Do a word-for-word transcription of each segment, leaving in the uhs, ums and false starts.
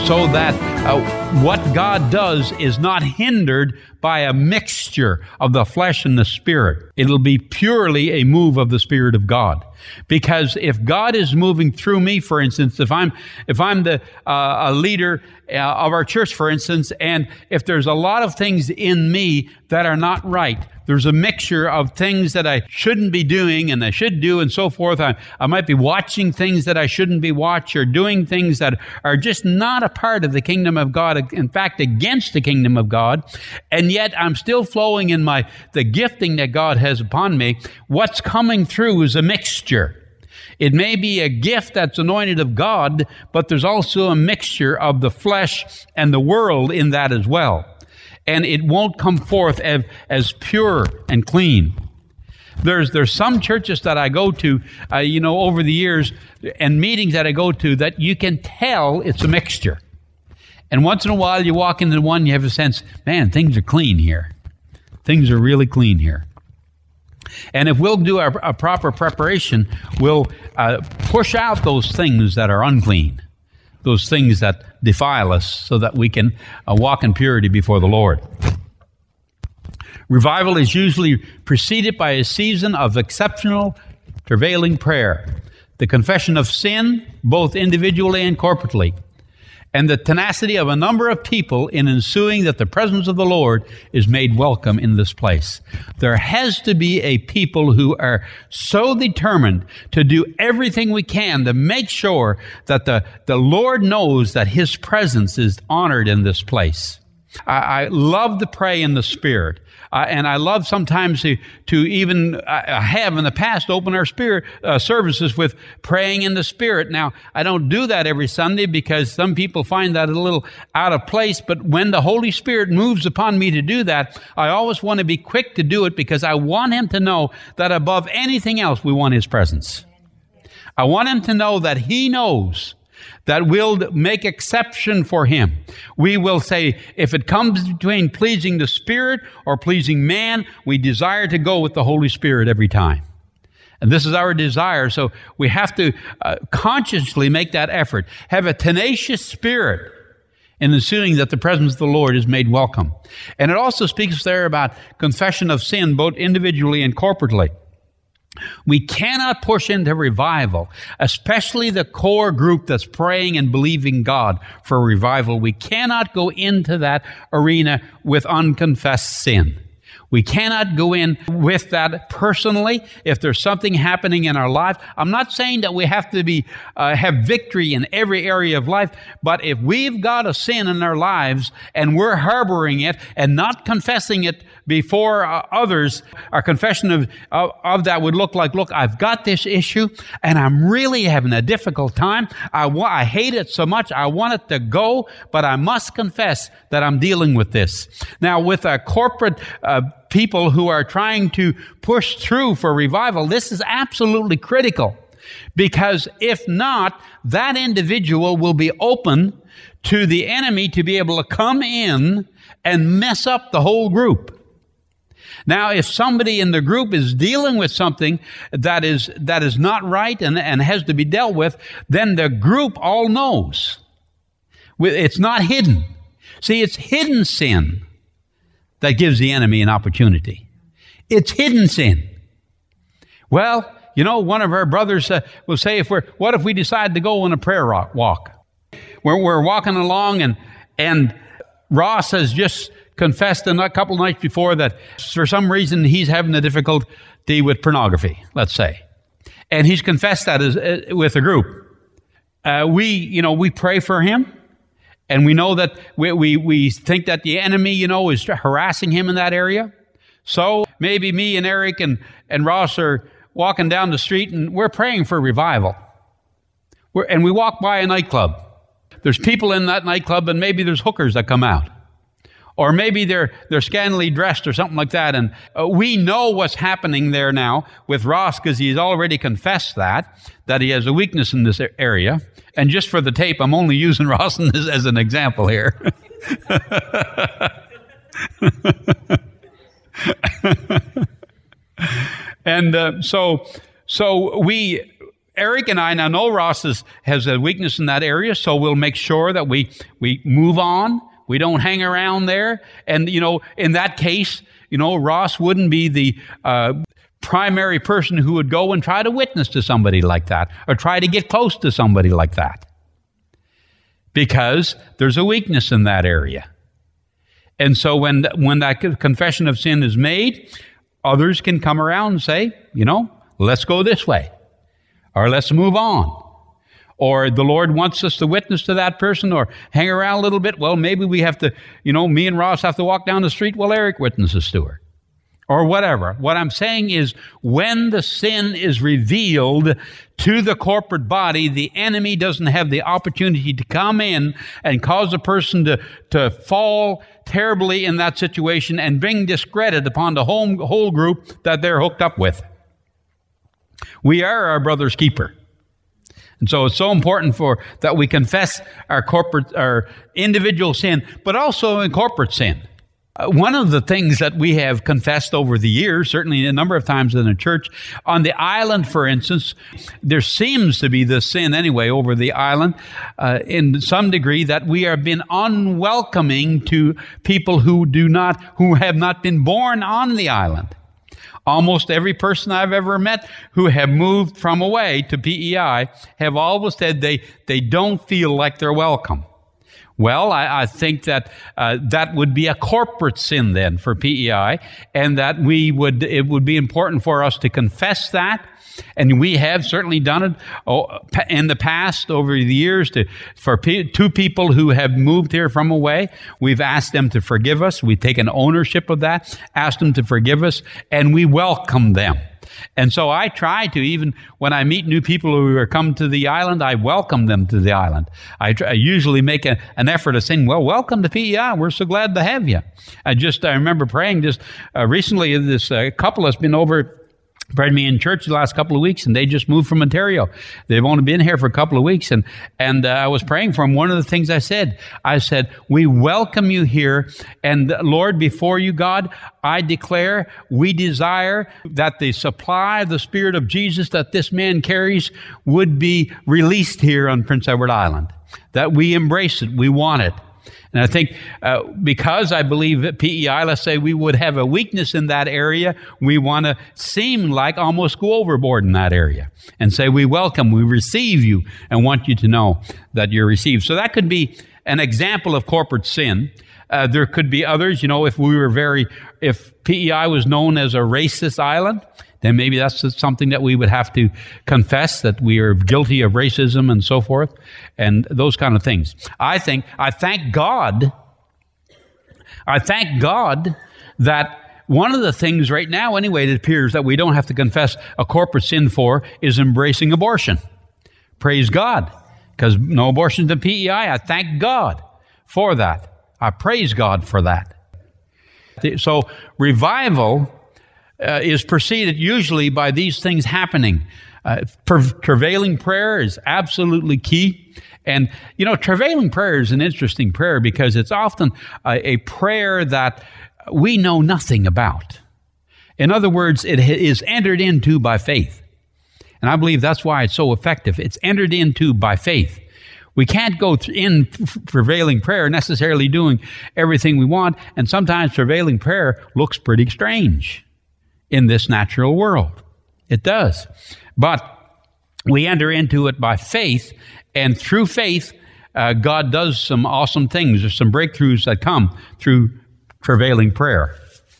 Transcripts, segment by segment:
so that uh, what God does is not hindered by a mixture of the flesh and the Spirit. It'll be purely a move of the Spirit of God. Because if God is moving through me, for instance, if I'm if I'm the uh, a leader uh, of our church, for instance, and if there's a lot of things in me that are not right, there's a mixture of things that I shouldn't be doing and I should do and so forth. I, I might be watching things that I shouldn't be watching or doing things that are just not a part of the kingdom of God, in fact, against the kingdom of God, and yet I'm still flowing in my the gifting that God has upon me. What's coming through is a mixture. It may be a gift that's anointed of God, but there's also a mixture of the flesh and the world in that as well. And it won't come forth as, as pure and clean. There's there's some churches that I go to, uh, you know, over the years, and meetings that I go to, that you can tell it's a mixture. And once in a while you walk into one, you have a sense, man, things are clean here. Things are really clean here. And if we'll do a, a proper preparation, we'll uh, push out those things that are unclean, those things that defile us, so that we can uh, walk in purity before the Lord. Revival is usually preceded by a season of exceptional, travailing prayer, the confession of sin, both individually and corporately, and the tenacity of a number of people in ensuing that the presence of the Lord is made welcome in this place. There has to be a people who are so determined to do everything we can to make sure that the, the Lord knows that His presence is honored in this place. I, I love to pray in the Spirit. Uh, and I love sometimes to, to even uh, have in the past open our spirit uh, services with praying in the Spirit. Now, I don't do that every Sunday because some people find that a little out of place. But when the Holy Spirit moves upon me to do that, I always want to be quick to do it, because I want Him to know that above anything else, we want His presence. I want Him to know that He knows that we'll make exception for Him. We will say, if it comes between pleasing the Spirit or pleasing man, we desire to go with the Holy Spirit every time. And this is our desire, so we have to uh, consciously make that effort. Have a tenacious spirit in ensuing that the presence of the Lord is made welcome. And it also speaks there about confession of sin, both individually and corporately. We cannot push into revival, especially the core group that's praying and believing God for revival. We cannot go into that arena with unconfessed sin. We cannot go in with that personally if there's something happening in our life. I'm not saying that we have to be uh, have victory in every area of life, but if we've got a sin in our lives and we're harboring it and not confessing it before uh, others, our confession of, of of that would look like, look, I've got this issue and I'm really having a difficult time. I wa- I hate it so much. I want it to go, but I must confess that I'm dealing with this. Now, with a corporate uh, people who are trying to push through for revival, this is absolutely critical, because if not, that individual will be open to the enemy to be able to come in and mess up the whole group. Now, if somebody in the group is dealing with something that is that is not right and, and has to be dealt with, then the group all knows. It's not hidden. See, it's hidden sin that gives the enemy an opportunity. It's hidden sin. Well, you know, one of our brothers uh, will say, "If we're, what if we decide to go on a prayer walk? We're, we're walking along, and and Ross has just confessed a couple of nights before that for some reason he's having a difficulty with pornography, let's say, and he's confessed that as, uh, with a group. Uh, we, you know, we pray for him." And we know that we, we we think that the enemy, you know, is harassing him in that area. So maybe me and Eric and, and Ross are walking down the street and we're praying for revival. We're, and we walk by a nightclub. There's people in that nightclub, and maybe there's hookers that come out. Or maybe they're they're scantily dressed or something like that. And uh, we know what's happening there now with Ross, because he's already confessed that, that he has a weakness in this area. And just for the tape, I'm only using Ross as an example here. and uh, so, so we, Eric and I now know Ross is, has a weakness in that area, so we'll make sure that we, we move on. We don't hang around there. And, you know, in that case, you know, Ross wouldn't be the uh, primary person who would go and try to witness to somebody like that or try to get close to somebody like that, because there's a weakness in that area. And so when, when that confession of sin is made, others can come around and say, you know, let's go this way. Or let's move on. Or the Lord wants us to witness to that person or hang around a little bit. Well, maybe we have to, you know, me and Ross have to walk down the street while Eric witnesses to her. Or whatever. What I'm saying is, when the sin is revealed to the corporate body, the enemy doesn't have the opportunity to come in and cause a person to, to fall terribly in that situation and bring discredit upon the whole, whole group that they're hooked up with. We are our brother's keeper. And so it's so important for that we confess our corporate, our individual sin, but also in corporate sin. Uh, one of the things that we have confessed over the years, certainly a number of times in the church, on the island, for instance, there seems to be this sin anyway over the island, uh, in some degree, that we have been unwelcoming to people who do not, who have not been born on the island. Almost every person I've ever met who have moved from away to P E I have always said they, they don't feel like they're welcome. Well, I, I think that uh, that would be a corporate sin then for P E I, and that we would it would be important for us to confess that. And we have certainly done it in the past over the years to, for pe- two people who have moved here from away. We've asked them to forgive us. We've taken ownership of that, asked them to forgive us, and we welcome them. And so I try to, even when I meet new people who are come to the island, I welcome them to the island. I, try, I usually make a, an effort of saying, well, welcome to P E I. We're so glad to have you. I just, I remember praying just uh, recently, this uh, couple has been over Pardon me, in church the last couple of weeks, and they just moved from Ontario. They've only been here for a couple of weeks, and and uh, I was praying for them. One of the things I said, I said, we welcome you here, and Lord, before you, God, I declare we desire that the supply of the Spirit of Jesus that this man carries would be released here on Prince Edward Island, that we embrace it, we want it. And I think uh, because I believe at P E I, let's say we would have a weakness in that area, we want to seem like almost go overboard in that area and say we welcome, we receive you, and want you to know that you're received. So that could be an example of corporate sin. Uh, there could be others, you know, if we were very, if P E I was known as a racist island, then maybe that's something that we would have to confess, that we are guilty of racism and so forth, and those kind of things. I think, I thank God, I thank God that one of the things right now, anyway, it appears that we don't have to confess a corporate sin for is embracing abortion. Praise God, because no abortions in P E I. I thank God for that. I praise God for that. So revival Uh, is preceded usually by these things happening. Uh, per- travailing prayer is absolutely key. And, you know, travailing prayer is an interesting prayer because it's often uh, a prayer that we know nothing about. In other words, it is entered into by faith. And I believe that's why it's so effective. It's entered into by faith. We can't go in travailing prayer necessarily doing everything we want, and sometimes travailing prayer looks pretty strange in this natural world. It does. But we enter into it by faith, and through faith, uh, God does some awesome things. There's some breakthroughs that come through travailing prayer.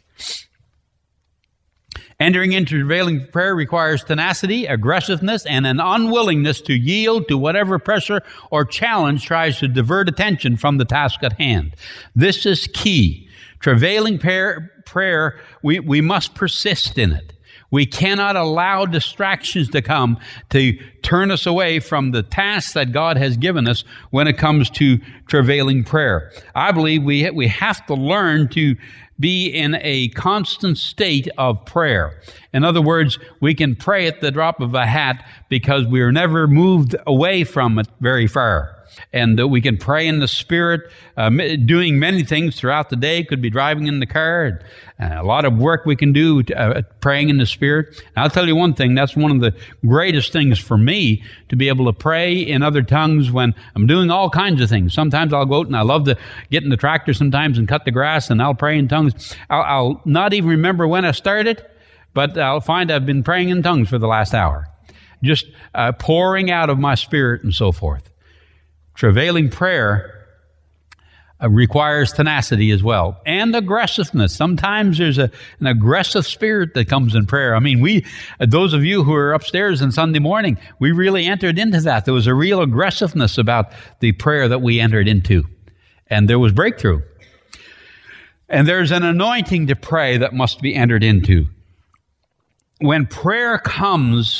Entering into travailing prayer requires tenacity, aggressiveness, and an unwillingness to yield to whatever pressure or challenge tries to divert attention from the task at hand. This is key. Travailing prayer, prayer we, we must persist in it. We cannot allow distractions to come to turn us away from the task that God has given us when it comes to travailing prayer. I believe we, we have to learn to be in a constant state of prayer. In other words, we can pray at the drop of a hat because we are never moved away from it very far. And uh, we can pray in the Spirit, uh, doing many things throughout the day. Could be driving in the car. And a lot of work we can do uh, praying in the Spirit. And I'll tell you one thing, that's one of the greatest things for me to be able to pray in other tongues when I'm doing all kinds of things. Sometimes I'll go out and I love to get in the tractor sometimes and cut the grass, and I'll pray in tongues. I'll, I'll not even remember when I started, but I'll find I've been praying in tongues for the last hour, just uh, pouring out of my spirit and so forth. Travailing prayer Uh, requires tenacity as well, and aggressiveness. Sometimes there's a, an aggressive spirit that comes in prayer. I mean, we, uh, those of you who are upstairs on Sunday morning, we really entered into that. There was a real aggressiveness about the prayer that we entered into, and there was breakthrough. And there's an anointing to pray that must be entered into. When prayer comes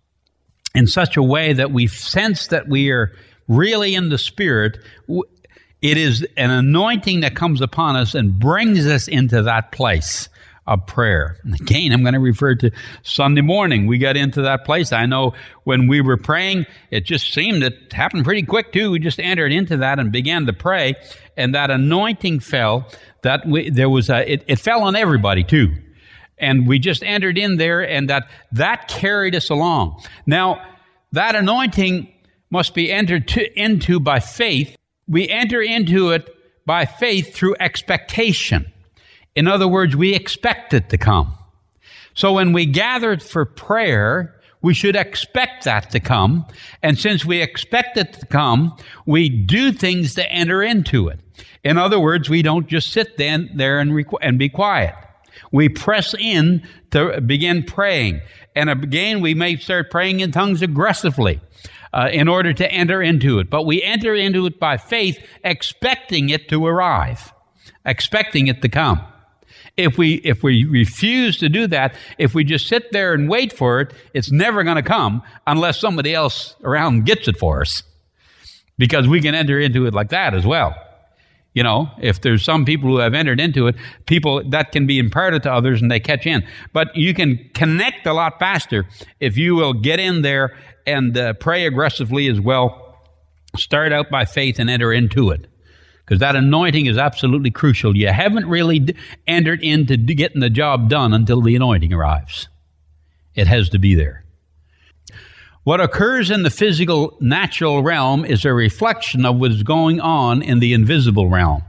in such a way that we sense that we are really in the Spirit, w- It is an anointing that comes upon us and brings us into that place of prayer. And again, I'm going to refer to Sunday morning. We got into that place. I know when we were praying, it just seemed it happened pretty quick too. We just entered into that and began to pray, and that anointing fell. That we, there was a, it, it fell on everybody too. And we just entered in there, and that that carried us along. Now, that anointing must be entered to, into by faith. We enter into it by faith through expectation. In other words, we expect it to come. So when we gather for prayer, we should expect that to come. And since we expect it to come, we do things to enter into it. In other words, we don't just sit then there and, requ- and be quiet. We press in to begin praying. And again, we may start praying in tongues aggressively. Uh, in order to enter into it. But we enter into it by faith, expecting it to arrive, expecting it to come. If we if we refuse to do that, if we just sit there and wait for it, it's never going to come unless somebody else around gets it for us. Because we can enter into it like that as well. You know, if there's some people who have entered into it, people that can be imparted to others and they catch in. But you can connect a lot faster if you will get in there and uh, pray aggressively as well. Start out by faith and enter into it. Because that anointing is absolutely crucial. You haven't really d- entered into d- getting the job done until the anointing arrives. It has to be there. What occurs in the physical, natural realm is a reflection of what is going on in the invisible realm.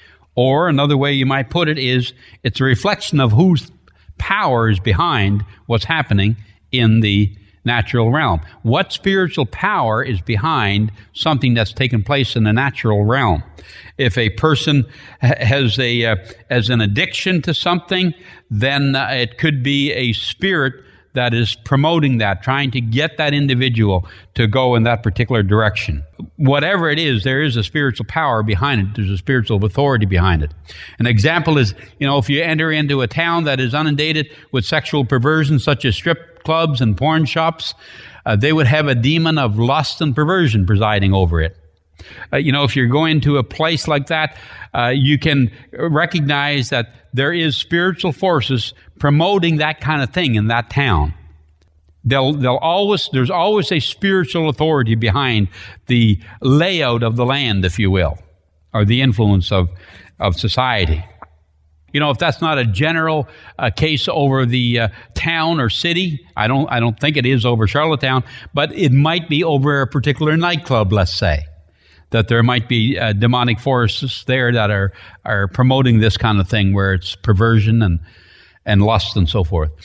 Or another way you might put it is, it's a reflection of whose power is behind what's happening in the natural realm. What spiritual power is behind something that's taken place in the natural realm? If a person has a uh, as an addiction to something, then uh, it could be a spirit that is promoting that, trying to get that individual to go in that particular direction. Whatever it is, there is a spiritual power behind it. There's a spiritual authority behind it. An example is, you know, if you enter into a town that is inundated with sexual perversion, such as strip clubs and porn shops, uh, they would have a demon of lust and perversion presiding over it. Uh, you know, if you're going to a place like that, uh, you can recognize that there is spiritual forces promoting that kind of thing in that town. They'll, they'll always, there's always a spiritual authority behind the layout of the land, if you will, or the influence of, of society. You know, if that's not a general uh, case over the uh, town or city, I don't, I don't think it is over Charlottetown, but it might be over a particular nightclub, let's say. That there might be uh, demonic forces there that are, are promoting this kind of thing where it's perversion and, and lust and so forth.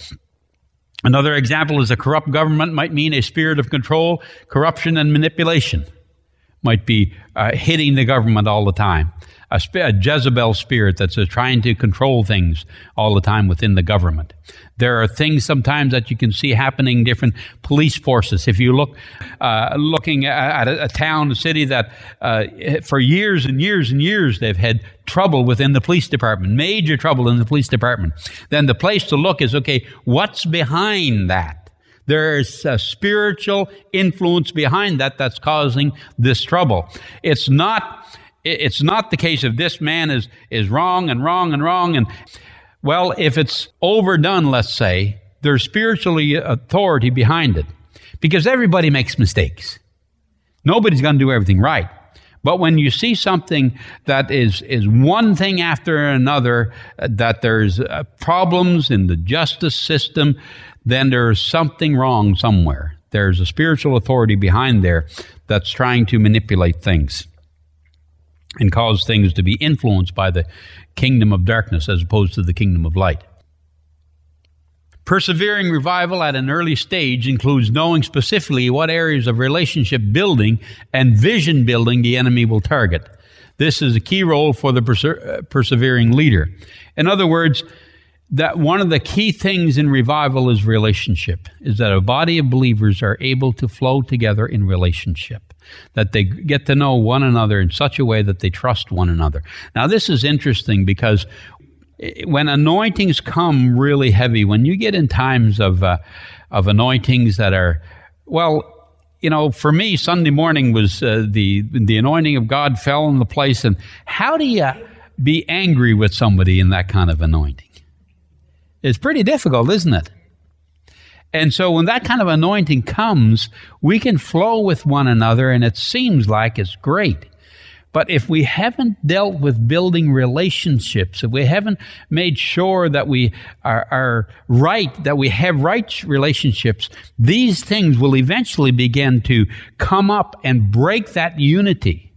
Another example is a corrupt government might mean a spirit of control, corruption, and manipulation. Might be uh, hitting the government all the time. A, sp- a Jezebel spirit that's uh, trying to control things all the time within the government. There are things sometimes that you can see happening in different police forces. If you look, uh, looking at a, a town, a city that uh, for years and years and years they've had trouble within the police department, major trouble in the police department, then the place to look is, okay, what's behind that? There's a spiritual influence behind that that's causing this trouble. It's not, it's not the case of this man is, is wrong and wrong and wrong. And well, if it's overdone, let's say, there's spiritual authority behind it. Because everybody makes mistakes. Nobody's going to do everything right. But when you see something that is, is one thing after another, uh, that there's uh, problems in the justice system, then there's something wrong somewhere. There's a spiritual authority behind there that's trying to manipulate things and cause things to be influenced by the kingdom of darkness as opposed to the kingdom of light. Persevering revival at an early stage includes knowing specifically what areas of relationship building and vision building the enemy will target. This is a key role for the perse- persevering leader. In other words, that one of the key things in revival is relationship, is that a body of believers are able to flow together in relationship, that they get to know one another in such a way that they trust one another. Now, this is interesting because when anointings come really heavy, when you get in times of uh, of anointings that are, well, you know, for me, Sunday morning was uh, the the anointing of God fell in the place. And how do you be angry with somebody in that kind of anointing? It's pretty difficult, isn't it? And so when that kind of anointing comes, we can flow with one another, and it seems like it's great. But if we haven't dealt with building relationships, if we haven't made sure that we are, are right, that we have right relationships, these things will eventually begin to come up and break that unity.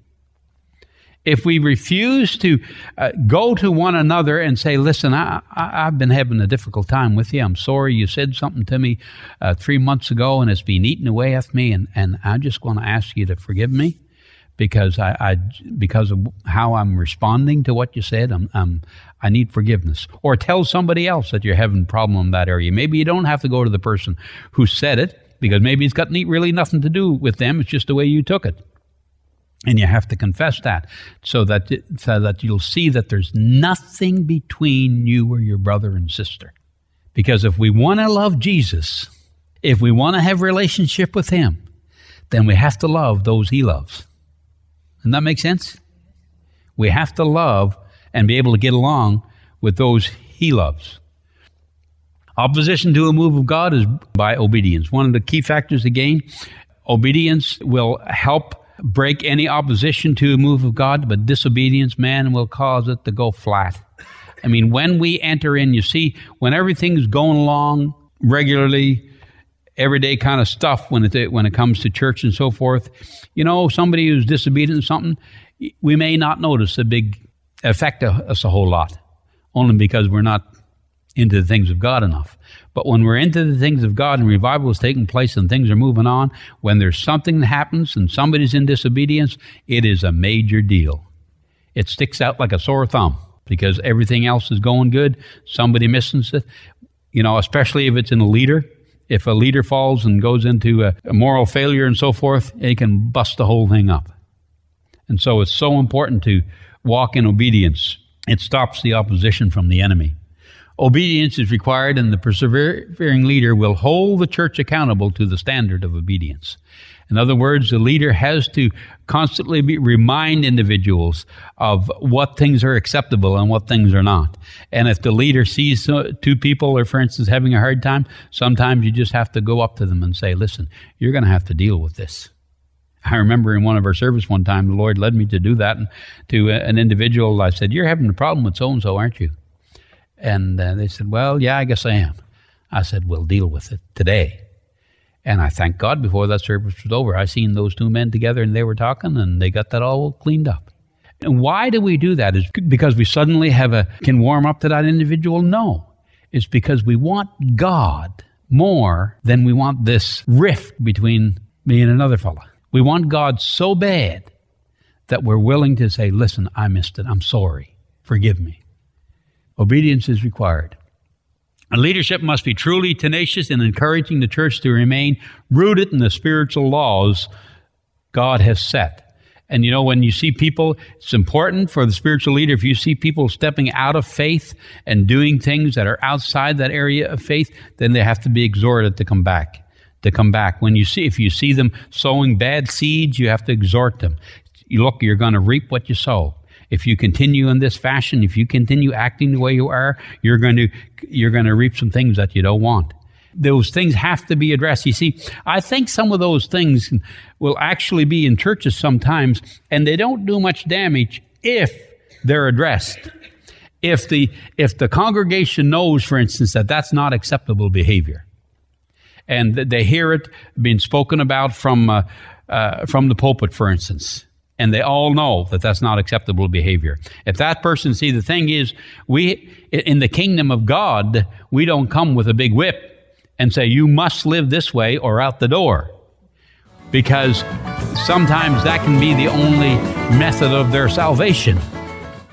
If we refuse to uh, go to one another and say, listen, I, I, I've been having a difficult time with you. I'm sorry you said something to me uh, three months ago and it's been eating away at me, and, and I just want to ask you to forgive me. Because I, I, because of how I'm responding to what you said, I'm, I'm, I need forgiveness. Or tell somebody else that you're having a problem in that area. Maybe you don't have to go to the person who said it, because maybe it's got really nothing to do with them. It's just the way you took it. And you have to confess that, so that so that you'll see that there's nothing between you or your brother and sister. Because if we want to love Jesus, if we want to have a relationship with Him, then we have to love those He loves. Doesn't that make sense? We have to love and be able to get along with those He loves. Opposition to a move of God is by obedience. One of the key factors, again, obedience will help break any opposition to a move of God, but disobedience, man, will cause it to go flat. I mean, when we enter in, you see, when everything's going along regularly, everyday kind of stuff when it when it comes to church and so forth, you know, somebody who's disobedient to something, we may not notice a big effect of us a whole lot, only because we're not into the things of God enough. But when we're into the things of God and revival is taking place and things are moving on, when there's something that happens and somebody's in disobedience, it is a major deal. It sticks out like a sore thumb because everything else is going good. Somebody misses it, you know, especially if it's in a leader. If a leader falls and goes into a, a moral failure and so forth, it can bust the whole thing up. And so it's so important to walk in obedience. It stops the opposition from the enemy. Obedience is required, and the persevering leader will hold the church accountable to the standard of obedience. In other words, the leader has to constantly be, remind individuals of what things are acceptable and what things are not. And if the leader sees two people, or for instance, having a hard time, sometimes you just have to go up to them and say, listen, you're going to have to deal with this. I remember in one of our service one time, the Lord led me to do that. And to an individual, I said, you're having a problem with so-and-so, aren't you? And uh, they said, well, yeah, I guess I am. I said, we'll deal with it today. And I thank God before that service was over, I seen those two men together and they were talking and they got that all cleaned up. And why do we do that? Is because we suddenly have a can warm up to that individual? No. It's because we want God more than we want this rift between me and another fella. We want God so bad that we're willing to say, listen, I missed it. I'm sorry. Forgive me. Obedience is required. And leadership must be truly tenacious in encouraging the church to remain rooted in the spiritual laws God has set. And you know, when you see people, it's important for the spiritual leader, if you see people stepping out of faith and doing things that are outside that area of faith, then they have to be exhorted to come back, to come back. When you see, if you see them sowing bad seeds, you have to exhort them. You look, you're going to reap what you sow. If you continue in this fashion, if you continue acting the way you are, you're going to you're going to reap some things that you don't want. Those things have to be addressed. You see, I think some of those things will actually be in churches sometimes, and they don't do much damage if they're addressed. If the if the congregation knows, for instance, that that's not acceptable behavior, and they hear it being spoken about from uh, uh, from the pulpit, for instance, and they all know that that's not acceptable behavior. If that person, see, the thing is, we in the kingdom of God, we don't come with a big whip and say, you must live this way or out the door, because sometimes that can be the only method of their salvation.